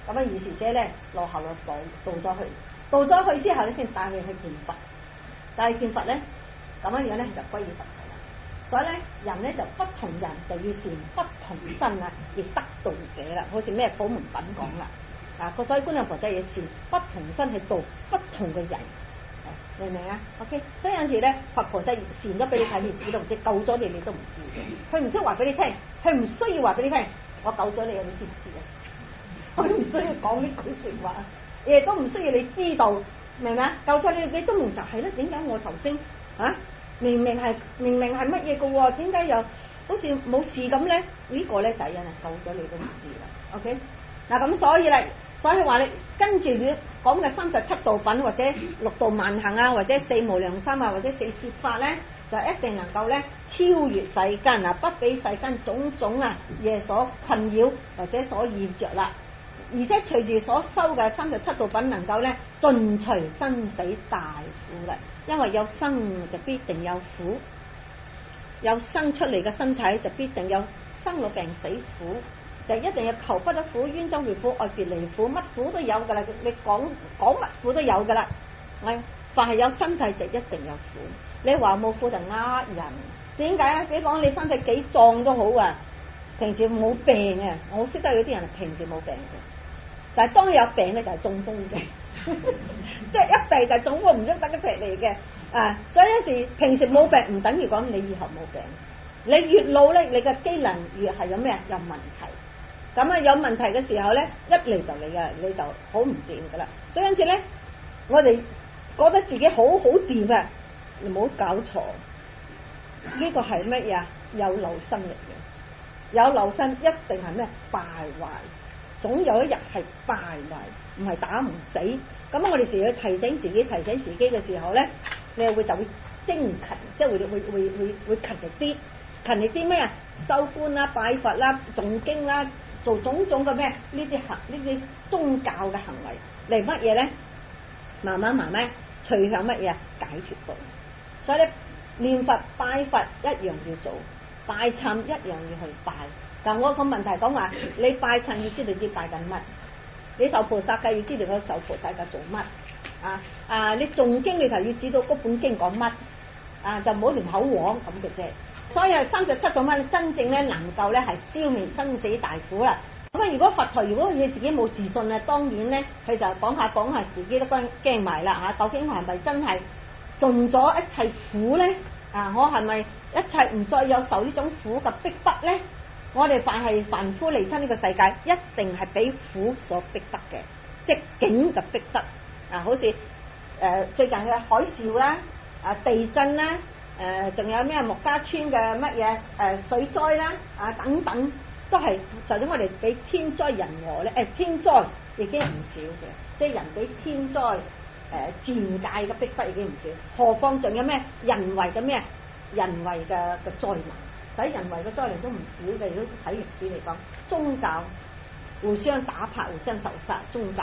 咁啊，於是者咧落後就到咗去，到咗去之後咧先帶你去見佛，帶你見佛咧咁樣樣咧就歸於佛陀啦。所以咧人咧就不同人就要善不同身啊，亦得道者啦。好似咩普門品講啦，啊，所以觀音菩薩要善不同身去度不同嘅人。明唔明啊 ？OK， 所以有陣時咧，佛菩薩善咗俾你睇，你自己都唔知；救咗你，你都唔知嘅。佢唔需要話俾你聽，佢唔需要話俾你聽，我救咗你，你知唔知啊？佢唔需要講呢句說話，亦都唔需要你知道，明唔明啊？救咗你，你都唔就係咧？點解我頭先明明係乜嘢嘅喎？點解又好似冇事咁咧？呢個咧就係因為救咗你都唔知啦。OK， 嗱咁所以咧。所以話你跟住你講嘅37道品或者6道萬行啊，或者4無量心啊，或者4攝法咧，就一定能夠咧超越世間啊，不俾世間種種啊嘢所困擾或者所厭着啦。而且隨住所修嘅37道品，能夠咧盡除生死大苦嘅，因為有生就必定有苦，有生出嚟嘅身體就必定有生老病死苦。就一定要求不得苦、冤憎會苦、愛別離苦，乜苦都有噶啦。你講乜苦都有噶啦。凡係有身體就一定有苦。你話冇苦就呃人。點解啊？比如講你身體幾壯都好啊，平時冇病啊。我識得有啲人平時冇病嘅，但係當有病咧就係中風嘅，即係一病就係中風唔喐得一隻嚟嘅。所以有時平時冇病唔等於講你以後冇病。你越老咧，你嘅機能越係有咩啊？有問題。咁啊，有問題嘅時候咧，一嚟就嚟嘅，你就好唔掂噶啦。所以因此咧，我哋覺得自己好掂啊，你唔好搞錯。呢個係乜嘢？有漏身嚟嘅，有漏身一定係咩？敗壞，總有一日係敗壞，唔係打唔死。咁我哋時要提醒自己嘅時候咧，你就會精勤，即係會勤力啲，勤力啲咩啊？修觀啦、拜佛啦、誦經啦。做種種嘅咩呢啲宗教嘅行為嚟乜嘢咧？慢慢隨向乜嘢解脫到。所以咧，念佛拜佛一樣要做，拜懺一樣要去拜。但我個問題講話，你拜懺要知道知拜緊乜，你受菩薩戒要知道嗰受菩薩戒做乜。你誦經裏頭要知道嗰本經講乜，就唔好亂口簧咁嘅啫。所以37道品真正咧能夠咧係消滅生死大苦啦。咁啊，如果佛陀如果你自己冇自信啊，當然咧佢就講下自己都驚埋啦嚇。究竟係咪真係盡咗一切苦咧？我係咪一切唔再有受呢種苦嘅逼迫咧？我哋凡夫嚟親呢個世界，一定係俾苦所逼迫嘅，即係境嘅逼迫。好似最近嘅海嘯啦，地震啦。仲有咩木家村嘅乜嘢水災啦等等，都係受咗我哋俾天災人禍咧。天災已經唔少嘅，即係人俾天災自然界嘅逼迫已經唔少，何況仲有咩人為嘅災難？使人為嘅災難都唔少嘅。如果睇歷史嚟講，宗教互相打拍、互相仇殺，宗教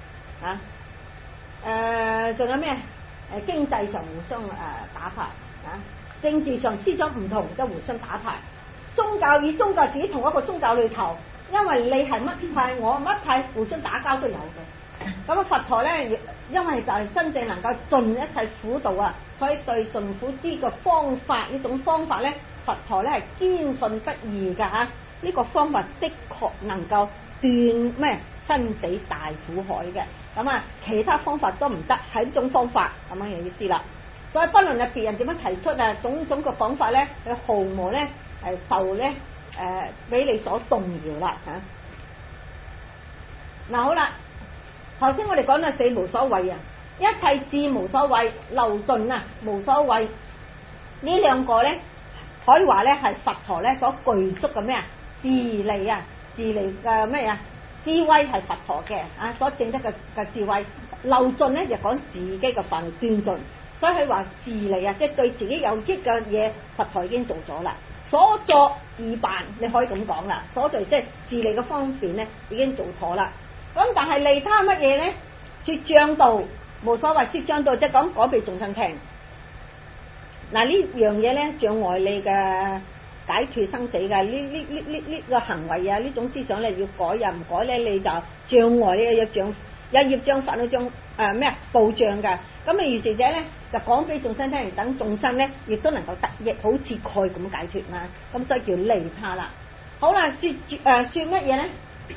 仲有咩經濟上互相打拍。政治上思想唔同，就互相打牌。宗教與宗教自己同一個宗教裏頭，因為你係乜派，我乜派，互相打交都有嘅。咁佛陀咧，因為就係真正能夠盡一切苦道啊，所以對盡苦之嘅方法，呢種方法咧，佛陀咧係堅信不疑噶嚇。呢個方法的確能夠斷咩生死大苦海嘅。咁其他方法都唔得，係呢種方法咁樣嘅意思啦。所以不論係別人點樣提出種種嘅講法咧，佢毫無咧受咧俾你所動搖啦嚇。嗱好啦，頭先我哋講到四無所謂啊，一切智無所謂，漏盡無所謂。呢兩個咧可以話咧係佛陀咧所具足嘅咩自利嘅咩智慧係佛陀嘅所證得嘅智慧。漏盡咧就講自己嘅範圍斷盡。所以佢話自利即係對自己有益嘅嘢，佛陀已經做咗啦。所作已辦，你可以咁講啦。所做即係自利嘅方面咧，已經做妥啦。咁但係利他乜嘢咧？說將道無所謂，說將道即係講俾眾生聽。嗱呢樣嘢咧，障礙你嘅解脫生死嘅呢個行為啊，呢種思想咧要改呀，唔改咧你就障礙呢個障，有業障煩惱障暴障㗎。咁啊如是者咧就講俾眾生聽，等眾生咧亦都能夠得益，好似佢咁解脫啦。咁所以叫利他啦。好啦，說乜嘢咧？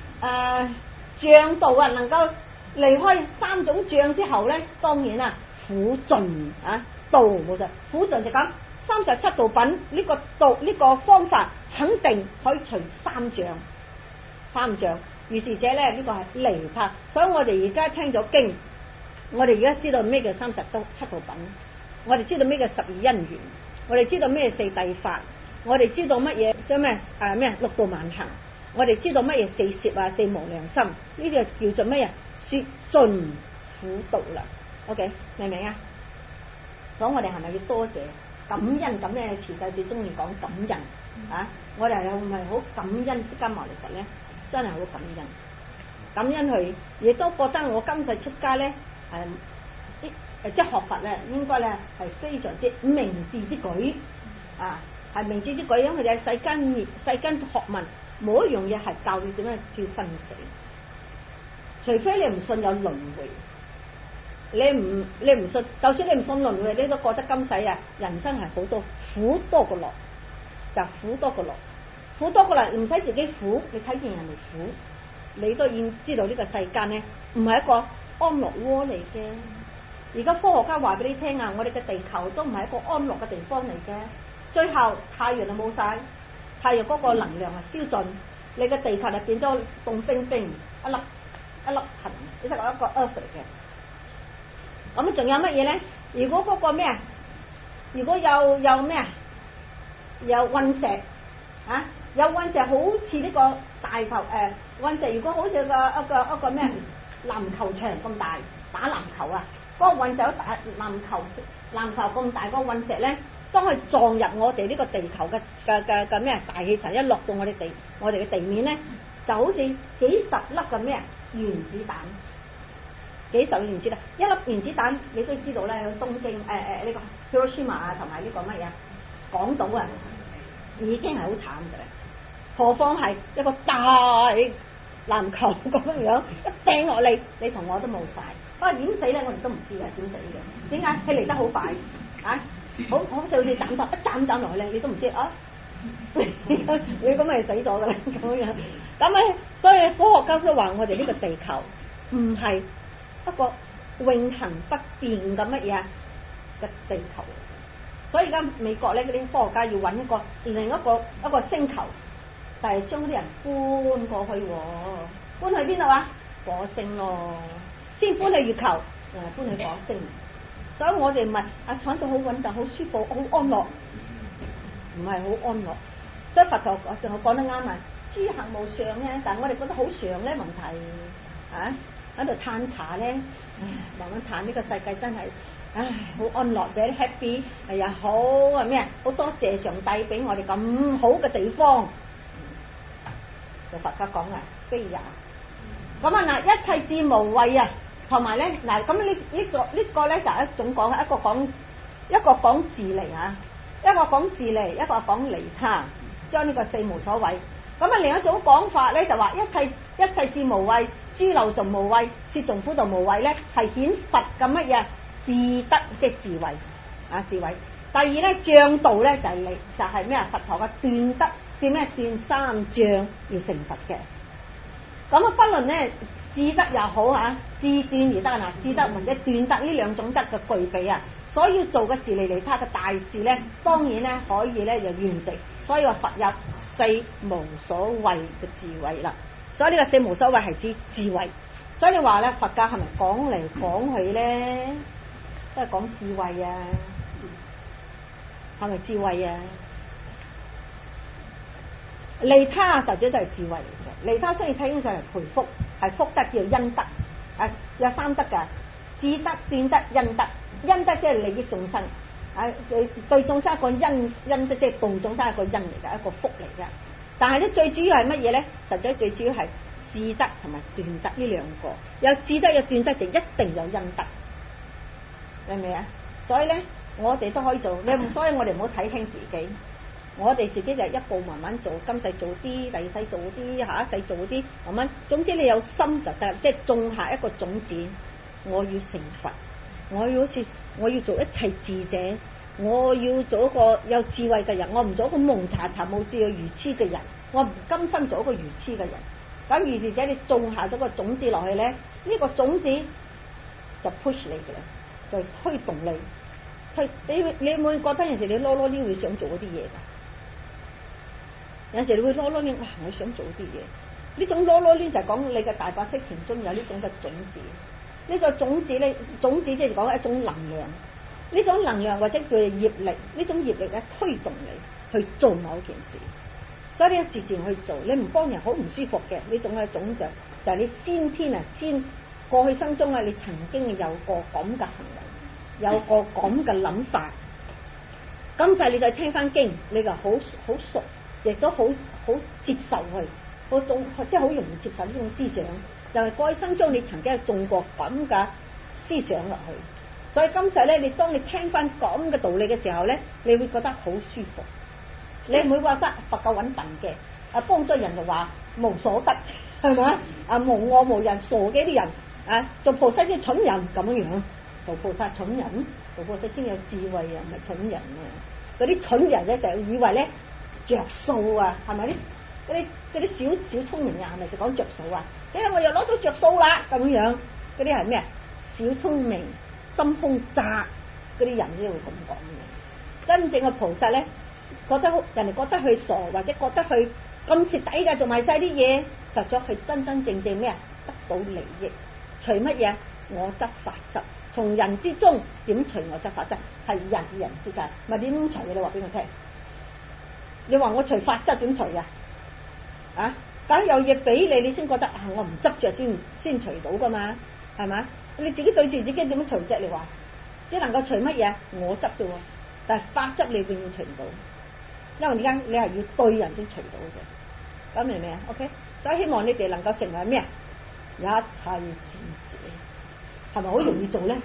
障道啊，能夠離開三種障之後咧，當然啦，苦盡啊道冇錯，苦盡就講37道品呢個道呢個方法，肯定可以除三障。如是者咧呢個係利他，所以我哋而家聽咗經，我哋而家知道咩叫37道品，我哋知道咩叫12因緣，我哋知道咩四諦法，我哋知道乜嘢即係咩六度萬行，我哋知道乜嘢四攝啊四無量心，呢個叫做咩啊？說盡苦道啦。OK， 明唔明啊？所以我哋係咪要多謝感恩？咁咧，慈濟最中意講感恩啊！我哋係咪好感恩釋迦牟尼佛咧？真係好感恩，感恩佢，亦都覺得我今世出家咧即係學佛咧，應該咧係非常之明智之舉啊！係明智之舉，因為佢哋世間學問冇一樣嘢係教你點樣轉生死，除非你唔信有輪迴。你唔信，就算你唔信輪迴，你都覺得今世啊人生係好多苦多過樂，就苦多過樂，苦多過樂，唔使自己苦，你睇見人哋苦，你都要知道呢個世間咧唔係一個安樂窩嚟嘅。而家科學家話俾你聽啊，我哋嘅地球都唔係一個安樂嘅地方嚟嘅，最後太陽就冇晒，太陽嗰個能量啊燒盡，你嘅地球就變咗凍冰冰一粒塵，你睇落一個 earth 嚟嘅。咁仲有乜嘢咧？如果嗰個咩啊？如果有咩啊？有隕石啊？有隕石好似呢個大球隕石，如果好似一個咩籃球場咁大，打籃球啊！嗰個隕石打籃球咁大，嗰個隕石咧，當佢撞入我哋呢個地球嘅咩大氣層，一落到我哋嘅地面咧，就好似幾十粒嘅咩原子彈。幾十原子彈，一粒原子彈你都知道咧，喺東京呢個 Hiroshima 啊，同埋呢個乜嘢廣島啊，已經係好慘嘅啦。何況係一個大籃球咁樣一掟落嚟，你同我都冇晒。不過點死咧，我哋都唔知啊，點死嘅？點解佢嚟得好快啊？好似斬頭一斬落去咧，你都唔知啊！你咁咪死咗㗎啦咁樣。咁咧，所以科學家都話我哋呢個地球唔係一個永恆不變嘅乜嘢嘅地球，所以而家美國咧嗰啲科學家要揾另一個星球，但係將啲人搬過去，搬去邊度啊？火星咯，先搬去月球，搬去火星。所以我哋咪坐到好穩當、好舒服、好安樂，唔係好安樂。所以佛陀仲係講得啱啊！諸行無常嘅，但係我哋覺得好常咧問題啊！喺度嘆茶咧，慢慢嘆呢個世界真係，好安樂嘅 happy，又好啊咩啊，好多謝上帝俾我哋咁好嘅地方。就佛家講啊，非也。咁啊嗱，一切智無畏啊，同埋咧嗱，咁呢個咧就係一種講，一個講自利啊，一個講自利，一個講利他，將呢個四無所畏。咁啊，另一種講法咧就話一切智無畏，諸漏盡無畏，說盡苦道無畏咧，係顯佛嘅乜嘢智德，即係智慧啊智慧。第二咧障道咧就係咩啊？佛陀嘅斷德，斷咩？斷三障而成佛嘅。咁啊，不論咧智德又好智斷而得啊，智德或者斷德呢兩種德嘅具備啊，所以要做嘅自利利他嘅大事咧，當然咧可以咧就完成。所以話佛有四無所畏嘅智慧啦。所以呢個四無所畏係指智慧。所以你話咧佛教係咪講嚟講去咧都係講智慧啊？係咪智慧啊？利他實際就係智慧嚟嘅。利他雖然睇起上嚟培福，係福德叫恩德啊，有三德㗎，智德、斷德、恩德。恩德即係利益眾生啊，對眾生一個恩德，即係度眾生一個恩嚟㗎，一個福嚟㗎。但係咧最主要係乜嘢咧？實際最主要係智德同埋斷德呢兩個。有智德有斷德就一定有恩德，明唔明啊？所以咧我哋都可以做，所以我哋唔好睇輕自己。 我哋自己就一步慢慢做，今世做啲，第二世做啲，下一世做啲，慢慢。總之你有心就得，即係種下一個種子。我要成佛，我要做一切智者，我要做一個有智慧嘅人，我唔做一個蒙查查冇智慧愚痴嘅人，我唔甘心做一個愚痴嘅人。咁於是者你種下咗個種子落去咧，呢個種子就 push 你嘅啦，就推動你。你會覺得有時你囉囉攣會想做嗰啲嘢㗎？有時你會囉囉攣，哇！我想做啲嘢。呢種囉囉攣就係講你嘅大白色田中有呢種嘅種子。呢個種子咧，種子即係講一種能量。呢種能量或者叫業力，呢種業力咧推動你去做某件事。所以你自然去做，你唔幫人好唔舒服嘅呢種嘅種子，就係你先天啊，先過去生中啊，你曾經有過咁嘅行為，有個咁嘅諗法。今世你再聽翻經，你就好熟，亦都好接受佢，嗰種即係好容易接受呢種思想。就係過去生中你曾經係種過咁嘅思想落去，所以今世咧，你當你聽翻咁嘅道理嘅時候咧，你會覺得好舒服。你唔會話得佛夠穩笨嘅，啊幫咗人就話無所得，係咪啊？無我無人，傻嘅啲人啊，做菩薩先蠢人咁樣，做菩薩蠢人，做菩薩先有智慧啊，唔係蠢人啊！嗰啲蠢人咧成日以為咧着數啊，係咪嗰啲小聰明人係咪就講着數啊？我又攞到着數啦咁樣，嗰啲係咩？小聰明、心胸窄嗰啲人先會咁講嘅。真正嘅菩薩咧，覺得人哋覺得佢傻，或者覺得佢咁蝕底㗎，做埋晒啲嘢，實咗佢真真正正咩啊？得到利益，除乜嘢？我執法執，從人之中點除我執法執？係人與人之間，咪點除嘅？你話俾我聽。你話我除法執點除啊？啊？咁有嘢俾你，你先覺得啊，我唔執着先除到噶嘛，係嘛？你自己對住自己點樣除啫？你話只能夠除乜嘢？我執啫，但係法執你永遠除唔到，因為而家你係要對人先除到嘅，咁明唔明啊 ？OK， 所以希望你哋能夠成為咩啊？一切智者，係咪好容易做咧？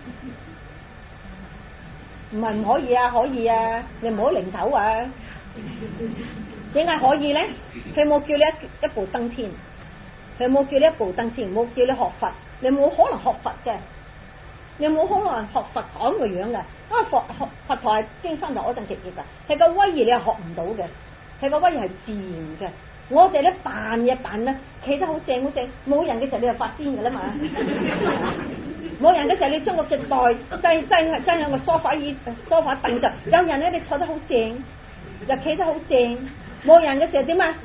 唔係唔可以啊，可以啊，你唔好零頭啊！點解可以咧？佢冇叫你一步登天，佢冇叫你一步登天，冇叫你學佛，你冇可能學佛嘅，你冇可能學佛講個樣嘅，因為佛陀係經生就嗰陣極業噶，係個威儀你係學唔到嘅，係個威儀係自然嘅。我哋咧扮嘢扮咧，企得好正好正，冇人嘅時候你就發癲噶啦嘛，冇人嘅時候你將個腳袋擠喺個梳化凳上，有人咧你坐得好正，又企得好正，冇人嘅時候點啊？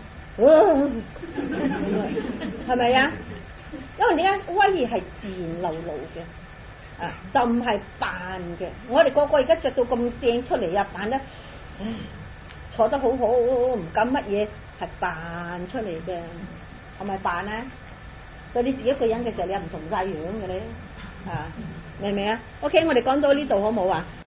係咪啊？因為點解威儀係自然流露嘅，啊就唔係扮嘅。我哋個個而家着到咁正出嚟啊，扮得坐得好好，唔敢乜嘢，係扮出嚟嘅，係咪扮啊？對你自己一個人嘅時候，你又唔同晒樣嘅咧，啊明唔明啊 ？OK， 我哋講到呢度好冇啊？